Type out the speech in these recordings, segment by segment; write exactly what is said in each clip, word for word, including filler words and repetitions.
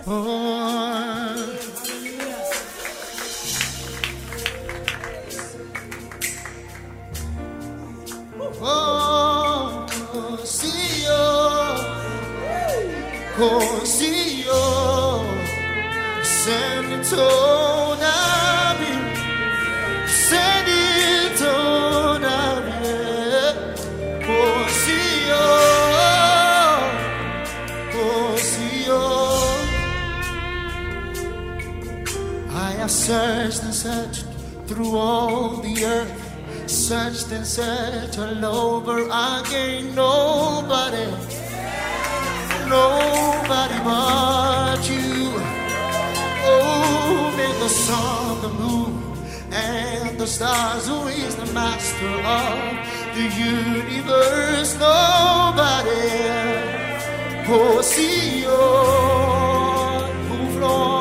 Oh, Cosio, Cosio, Senitonabi, Senitonabi, Cosio, Cosio. I have searched and searched through all the earth. Searched and searched all over again. Nobody, nobody but you. Oh, make the sun, the moon, and the stars. Who is the master of the universe? Nobody. Oh, see you move on.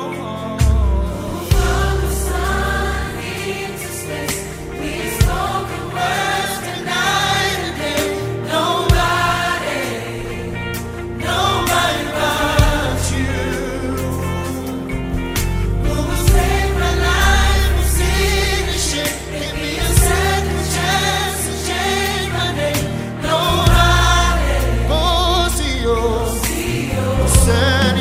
Said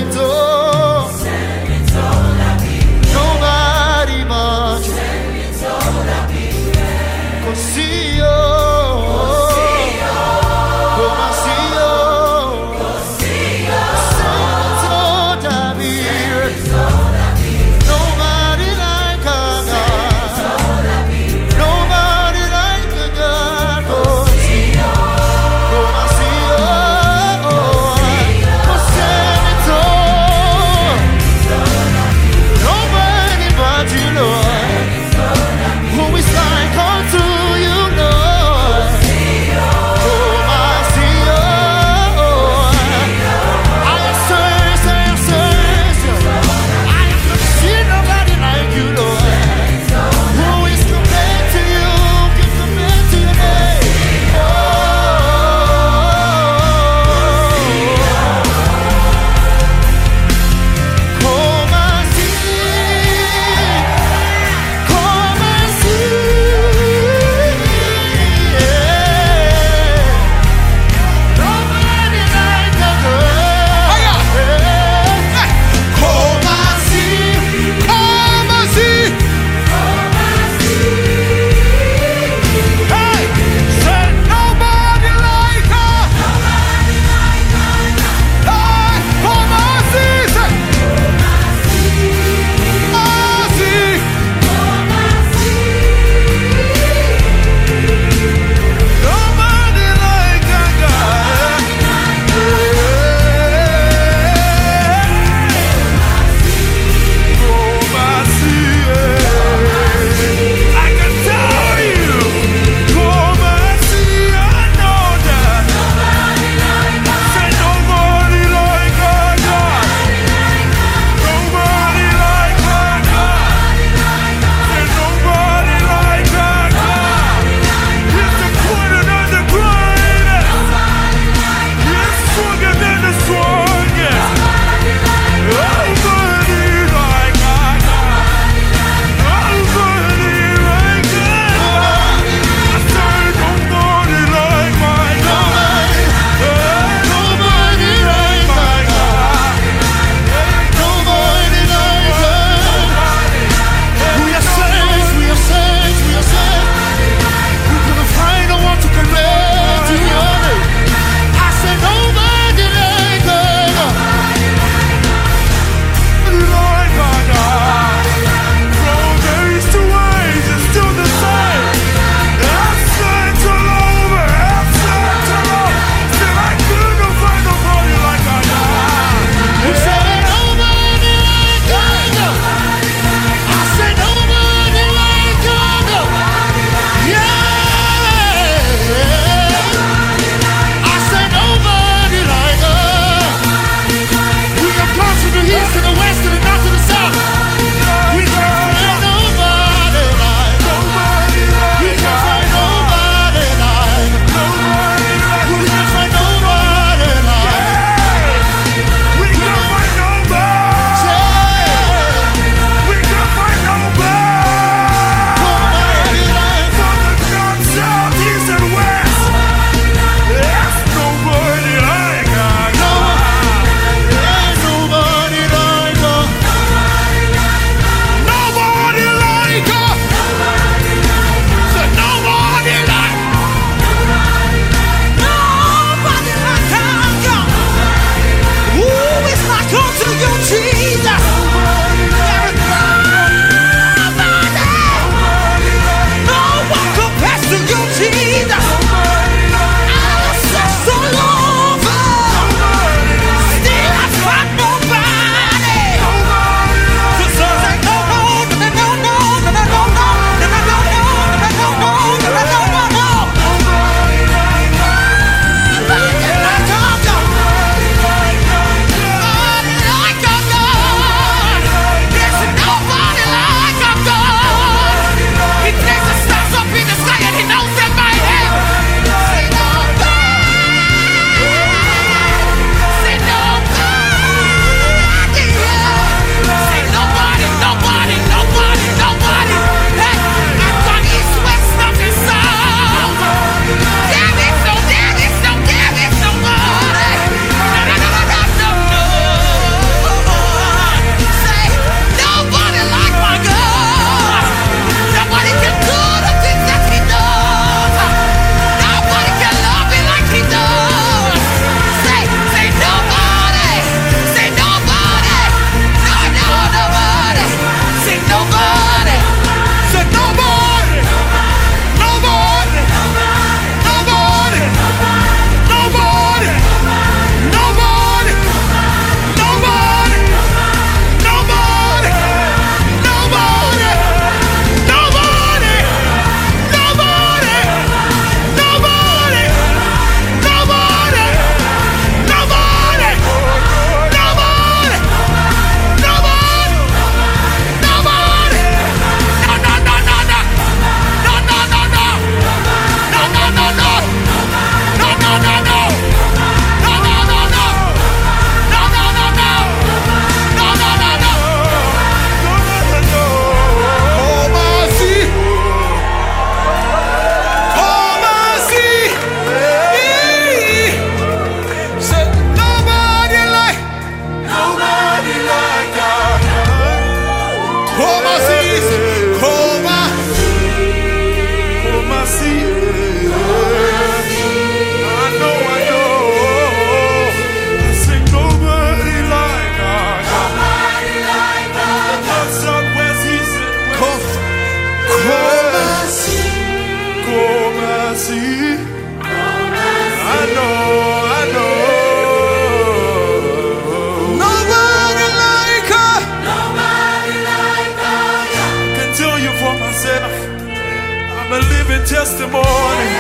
testimony.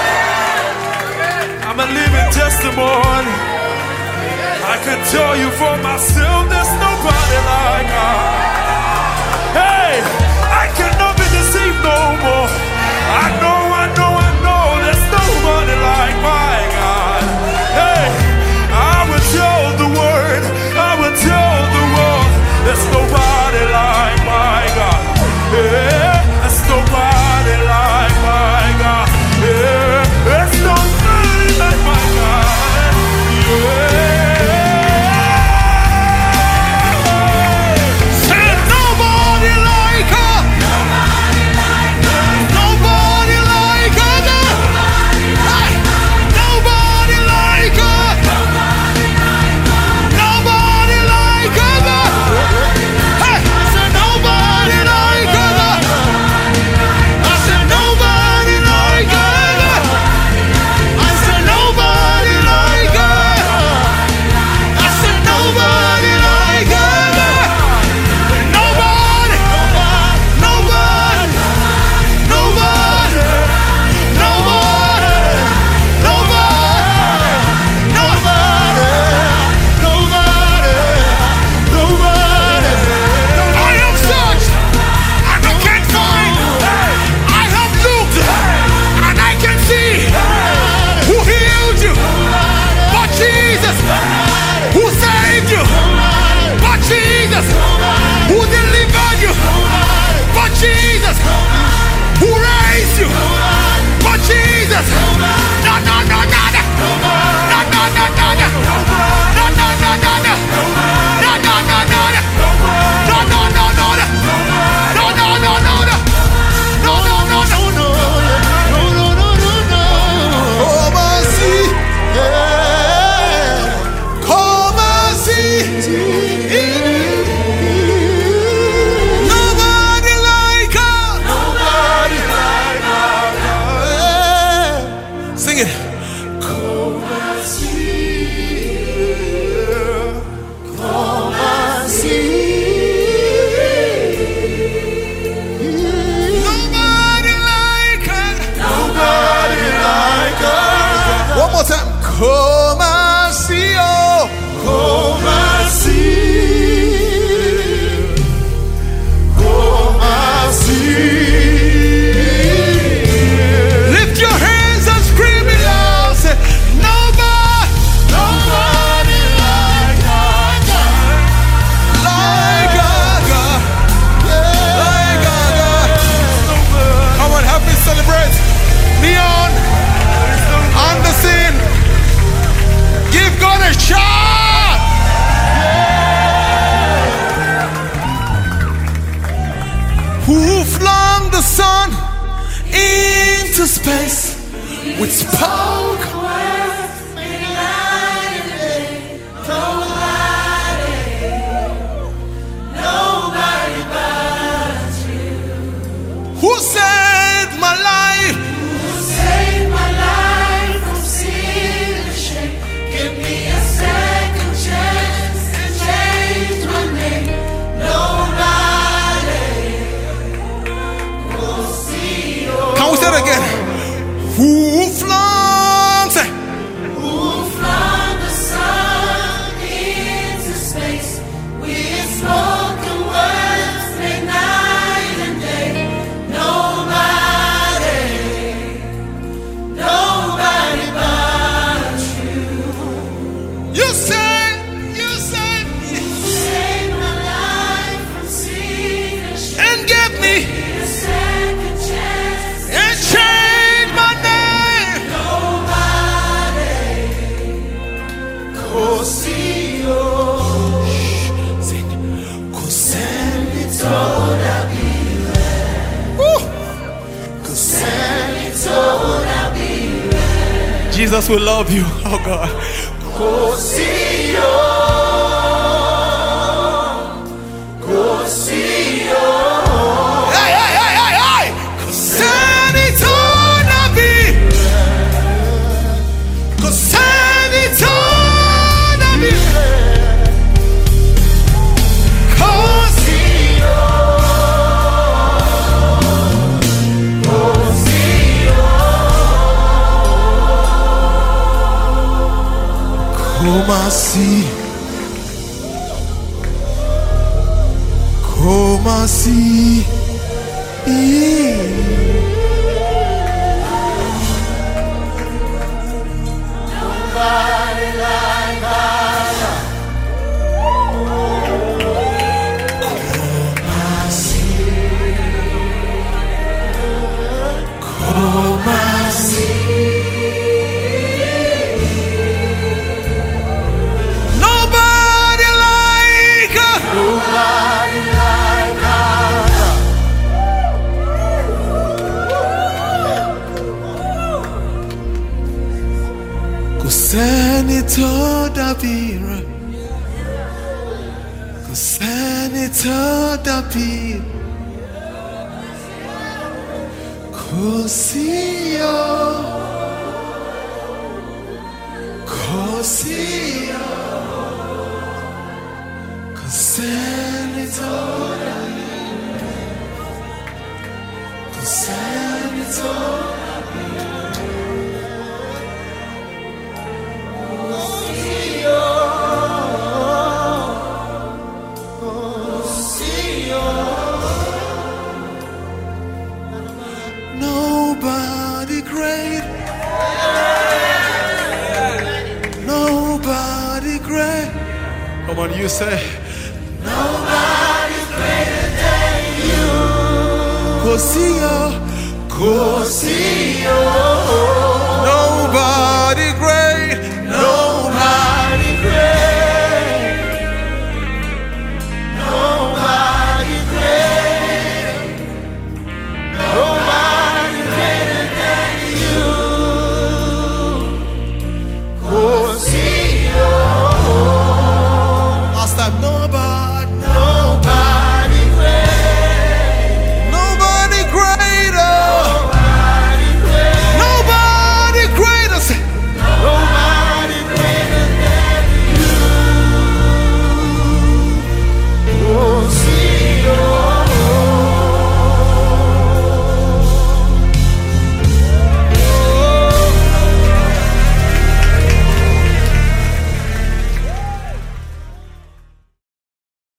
I'm a living testimony. I can tell you for myself, there's nobody like God. Hey, I cannot be deceived no more. I know, I know, I know, there's nobody like my God. Hey, I will tell the word, I will tell the world, there's nobody like my God. Yeah, there's nobody like my God. Yeah, there's nobody like my God. Yeah. Who flung the sun into space with spark? Nobody but you. Who saved my life? Who saved my life from sin and shame? Give me a second chance and change my name. Nobody will see you. Can we say it again? Who flung? Say. Who flung the sun into space with spoken words made night and day? Nobody, nobody but you. You said, you said, Saved my life from sin and shame. and give me A second chance. and change my name. Nobody, Cosio. Sing. Send it all I'll be there. Woo. Send it all I'll be there. Jesus will love you. Oh God. Cosio, Cosio. Hey, hey, hey, hey, hey. Send it on a beat. Cause send it on a beat. Cause Cosio, Come and see. Come and see. Nobody like Allah. Come and see. Come and see. Nobody like Nobody like Allah. Kò sẹ́ni tó dàbí rẹ̀. Kò sẹ́ni tó dàbí rẹ̀. Kò sí o. Kò sí o. Kò sẹ́ni tó dàbí rẹ̀. Kò sẹ́ni tó dàbí rẹ̀. Nobody great. Nobody great. Come on, you say. Nobody's greater than you. Cosio, Cosio. Nobody